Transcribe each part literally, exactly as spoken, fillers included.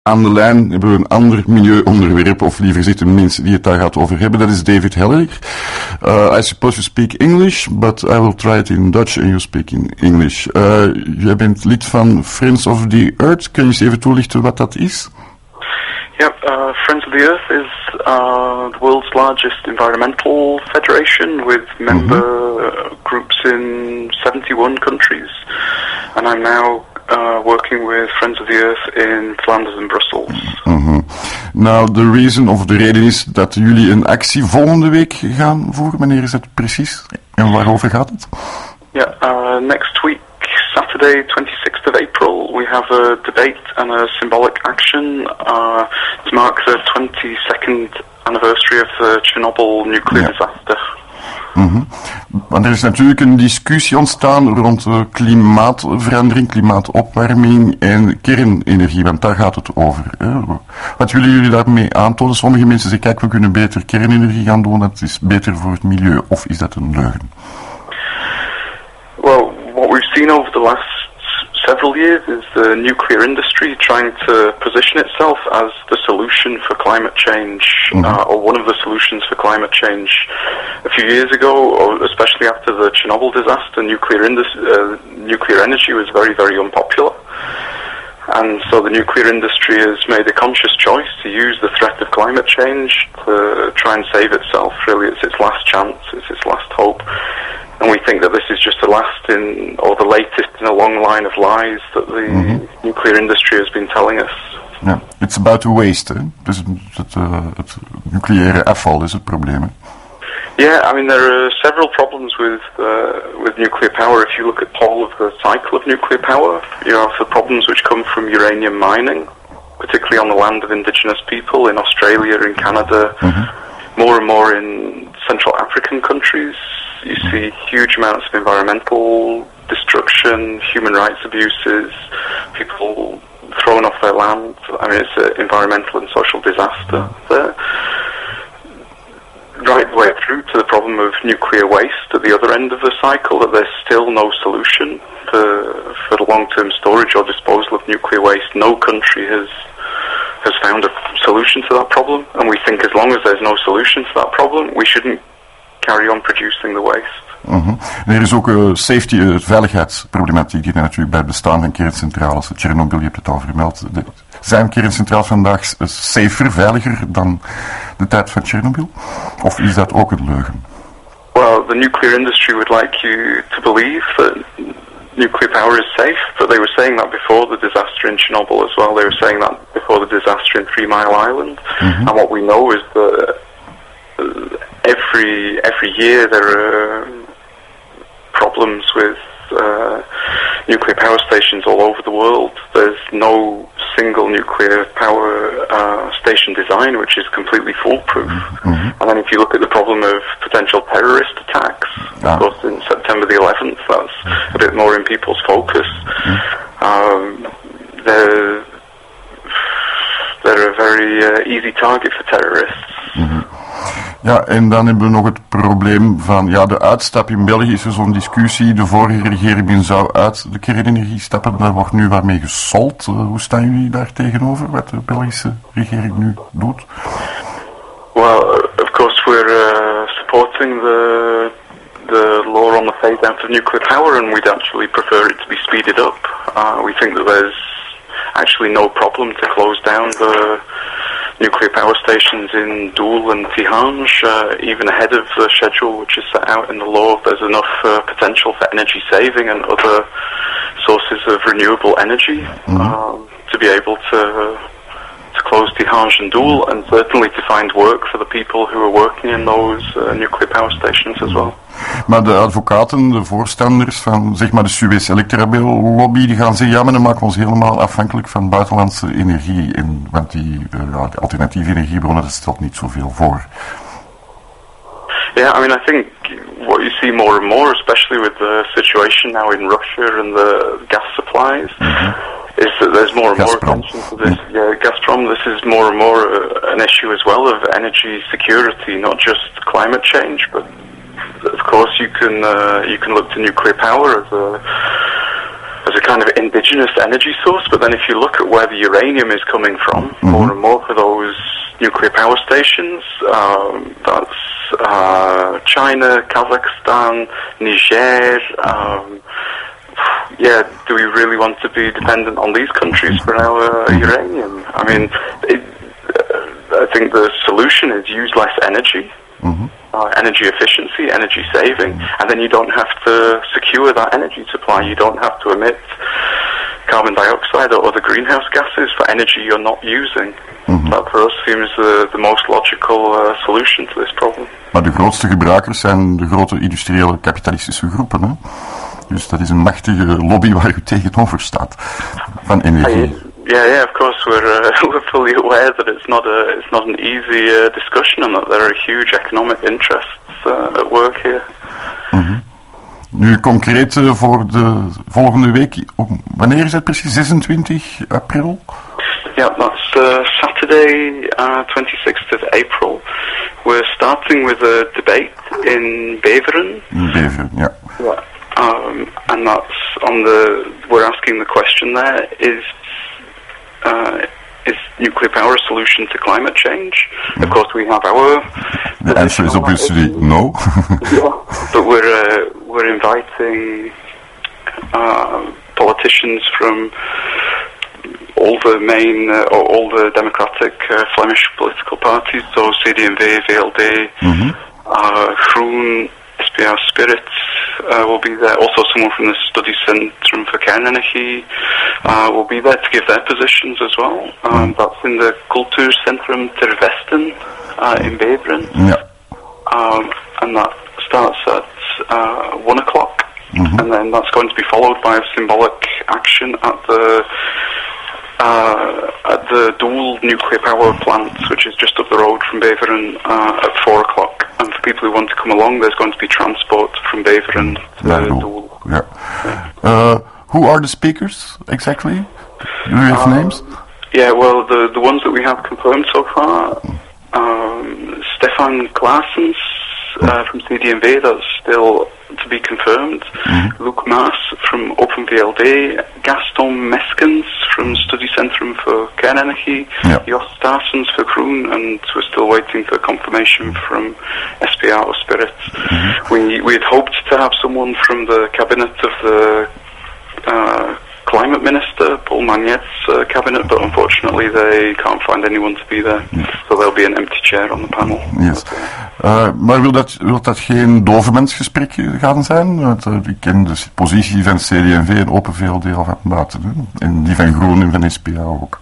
Aan de lijn hebben we een ander milieuonderwerp, of liever gezegd een mens die het daar gaat over hebben. Dat is David Heller. Uh, I suppose you speak English, but I will try it in Dutch and you speak in English. Uh, jij bent lid van Friends of the Earth. Kun je eens even toelichten wat dat is? Yep, uh, Friends of the Earth is uh, the world's largest environmental federation with member mm-hmm. groups in seventy-one countries. And I'm now uh, working with Friends of the Earth in Flanders and Brussels. Mm-hmm. Nou, de reason of de reden is dat jullie een actie volgende week gaan voeren. Wanneer is dat precies? En waarover gaat het? Yeah, uh, next week, Saturday, twenty-sixth of April, we have a debate and a symbolic action uh, to mark the twenty-second anniversary of the Chernobyl nuclear yeah. disaster. Mm-hmm. Want er is natuurlijk een discussie ontstaan rond uh, klimaatverandering, klimaatopwarming en kernenergie, want daar gaat het over. Hè. Wat willen jullie daarmee aantonen? Sommige mensen zeggen, kijk, we kunnen beter kernenergie gaan doen, dat is beter voor het milieu. Of is dat een leugen? Well, what we've seen over the last several years is the nuclear industry trying to position itself as the solution for climate change, mm-hmm. uh, or one of the solutions for climate change. A few years ago, or especially after the Chernobyl disaster, nuclear, indus- uh, nuclear energy was very, very unpopular. And so the nuclear industry has made a conscious choice to use the threat of climate change to try and save itself. Really, it's its last chance, it's its last hope. And we think that this is just the last in, or the latest in a long line of lies that the mm-hmm. nuclear industry has been telling us. Yeah, it's about the waste, hè? Dus het, uh, het nucleaire afval is het probleem, hè? Yeah, I mean, there are several problems with uh, with nuclear power. If you look at the whole of the cycle of nuclear power, you have the problems which come from uranium mining, particularly on the land of indigenous people in Australia, in Canada, mm-hmm. more and more in Central African countries. You see huge amounts of environmental destruction, human rights abuses, people thrown off their land. I mean, it's an environmental and social disaster there. Right the way through to the problem of nuclear waste at the other end of the cycle, that there's still no solution for, for the long-term storage or disposal of nuclear waste. No country has has found a solution to that problem, and we think as long as there's no solution to that problem, we shouldn't carry on producing the waste. Mm-hmm. En er is ook uh, safety, uh, veiligheidsproblematiek die er natuurlijk bij het bestaan van kerncentrales. Chernobyl, je hebt het al vermeld. De, zijn kerncentrales vandaag safer, veiliger dan de tijd van Chernobyl? Of is dat ook een leugen? Well, the nuclear industry would like you to believe that nuclear power is safe, but they were saying that before the disaster in Chernobyl as well. They were saying that before the disaster in Three Mile Island. Mm-hmm. And what we know is that uh, every every year there are problems with uh, nuclear power stations all over the world. There's no single nuclear power uh, station design which is completely foolproof. Mm-hmm. And then if you look at the problem of potential terrorist attacks, ah. of course in September the eleventh, that's a bit more in people's focus. Mm-hmm. Um, they're, they're a very uh, easy target for terrorists. Mm-hmm. Ja, en dan hebben we nog het probleem van, ja, de uitstap in België is er zo'n discussie. De vorige regering zou uit de kernenergie stappen, daar wordt nu wat mee gesold. Uh, hoe staan jullie daar tegenover, wat de Belgische regering nu doet? Well, of course we're uh, supporting the the law on the phase-out of nuclear power, and we'd actually prefer it to be speeded up. Uh, we think that there's actually no problem to close down the nuclear power stations in Doel and Tihange, uh, even ahead of the schedule which is set out in the law. There's enough uh, potential for energy saving and other sources of renewable energy mm-hmm. um, to be able to to close Tihange and Doel, and certainly to find work for the people who are working in those uh, nuclear power stations as well. Maar de advocaten, de voorstanders van zeg maar de Suez-Electrabel-lobby, die gaan zeggen, ja, maar dan maken we ons helemaal afhankelijk van buitenlandse energie. En, want die uh, alternatieve energiebronnen, dat stelt niet zoveel voor. Yeah, I mean, I think what you see more and more, especially with the situation now in Russia and the gas supplies, mm-hmm. is that there's more and Gazprom. more attention to this. Mm-hmm. Yeah, Gazprom, this is more and more uh, an issue as well of energy security, not just climate change, but of course you can uh, you can look to nuclear power as a as a a kind of indigenous energy source, but then if you look at where the uranium is coming from, mm-hmm. more and more for those nuclear power stations, um, that's uh, China, Kazakhstan, Niger. Um, yeah, do we really want to be dependent on these countries for our uh, uranium? I mean, it, uh, I think the solution is use less energy. Mm-hmm. Uh, energy efficiency, energy saving, and then you don't have to secure that energy supply. You don't have to emit carbon dioxide or other greenhouse gases for energy you're not using. Mm-hmm. That for us seems uh, the most logical uh, solution to this problem. Maar de grootste gebruikers zijn de grote industriële kapitalistische groepen, hè? Dus dat is een machtige lobby waar u tegenover staat van energie. Yeah, yeah, of course we're uh, we're fully aware that it's not a it's not an easy uh, discussion and that there are huge economic interests uh, at work here. Mm-hmm. Nu concreet uh, voor de volgende week, oh, wanneer is het precies? zesentwintig april? Yeah, that's uh, Saturday, uh, twenty-sixth of April. We're starting with a debate in Beveren. In Beveren, yeah. Yeah. Um, and that's on the. We're asking the question there: Is Uh, is nuclear power a solution to climate change? Mm. Of course, we have our. The answer is obviously no. Yeah, but we're uh, we're inviting uh, politicians from all the main uh, or all the democratic uh, Flemish political parties, so C D and V, V L D, mm-hmm. uh, Groen, S P A Spirit uh, will be there. Also, someone from the Study Centrum for Kernenergie uh, will be there to give their positions as well. Um, that's in the Cultuurcentrum Ter Westen uh, in Beveren. Yeah. Um, and that starts at uh, one o'clock. Mm-hmm. And then that's going to be followed by a symbolic action at the uh, at the Doel nuclear power plant, which is just up the road from Beveren, uh, at four o'clock. And for people who want to come along, there's going to be transport from Beveren to yeah, Doel. Yeah. yeah. Uh, who are the speakers exactly? Do you have uh, names? Yeah, well, the the ones that we have confirmed so far, um, Stefan Claessens uh, from C D and V, that's still to be confirmed. Mm-hmm. Luc Maas from Open V L D, Gaston Meskens from Study Centrum for Kernenergie, yep. Jos Stassens for Groen, and we're still waiting for confirmation from S P A or Spirit. Mm-hmm. We we had hoped to have someone from the cabinet of the uh, Climate Minister, Paul Magnet's uh, cabinet, but unfortunately they can't find anyone to be there. Yes. So there'll be an empty chair on the panel. Yes. Uh, maar wil dat, wil dat geen dovenmensgesprek gaan zijn? Want, uh, ik ken de positie van C D and V en Open V L D al van buiten. Hè? En die van Groen en van S P A ook.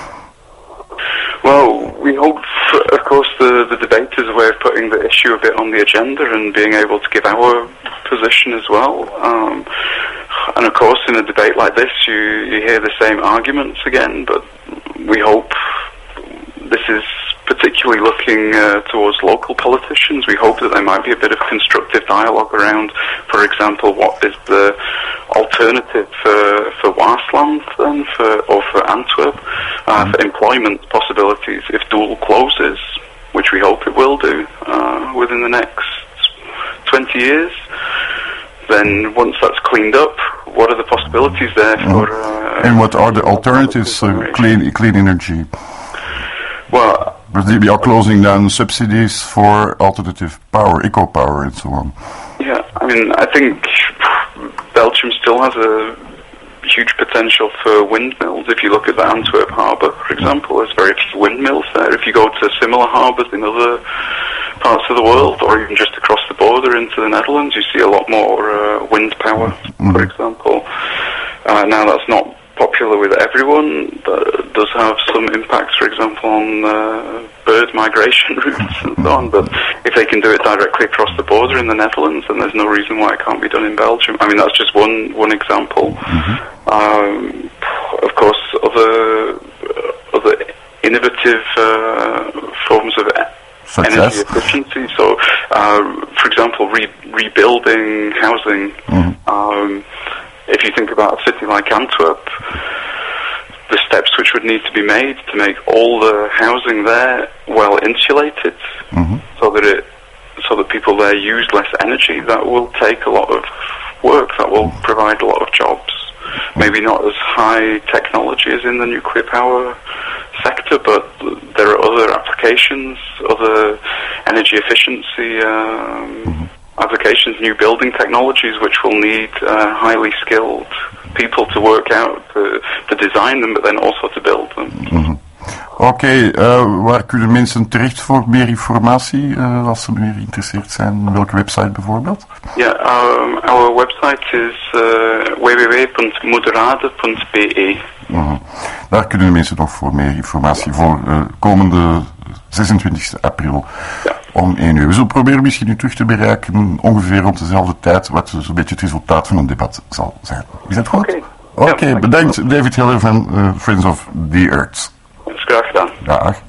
Well, we hope, of course, the, the debate is a way of putting the issue a bit on the agenda and being able to give our position as well. Um, and of course, in a debate like this, you, you hear the same arguments again, but we hope this is particularly looking uh, towards local politicians. We hope that there might be a bit of constructive dialogue around, for example, what is the alternative for, for Waasland then, for, or for Antwerp, uh, for employment possibilities if Doel closes, which we hope it will do uh, within the next twenty years. Then once that's cleaned up, what are the possibilities there for... Uh, and what are the alternatives for clean, clean energy? Well... But we are closing down subsidies for alternative power, eco-power and so on. Yeah, I mean, I think Belgium still has a huge potential for windmills. If you look at the Antwerp harbour, for example, there's very few windmills there. If you go to similar harbours in other parts of the world, or even just across the border into the Netherlands, you see a lot more uh, wind power, mm-hmm. for example. Uh, now that's not popular with everyone, but it does have some impacts, for example, on uh, bird migration routes and so on. But if they can do it directly across the border in the Netherlands, then there's no reason why it can't be done in Belgium. I mean, that's just one one example. Mm-hmm. Um, of course, other uh, other innovative uh, forms of Such energy as? efficiency. So, uh, for example, re- rebuilding housing. Mm-hmm. Um, If you think about a city like Antwerp, the steps which would need to be made to make all the housing there well insulated, mm-hmm. so that it, so that people there use less energy, that will take a lot of work. That will provide a lot of jobs. maybe not as high technology as in the nuclear power sector, but there are other applications, other energy efficiency um, mm-hmm. applications, new building technologies, which will need uh, highly skilled people to work out, to, to design them, but then also to build them. Mm-hmm. Oké, okay, uh, waar kunnen mensen terecht voor meer informatie, uh, als ze meer geïnteresseerd zijn? Welke website bijvoorbeeld? Ja, yeah, um, our website is uh, w w w punt moderade punt b e. Mm-hmm. Daar kunnen mensen nog voor meer informatie voor uh, komende zesentwintigste april ja. om één uur. We zullen proberen misschien nu terug te bereiken, ongeveer rond dezelfde tijd, wat zo'n beetje het resultaat van een debat zal zijn. Is dat goed? Oké, okay. okay, ja, bedankt David Heller van uh, Friends of the Earth. Dat is graag gedaan. Dag.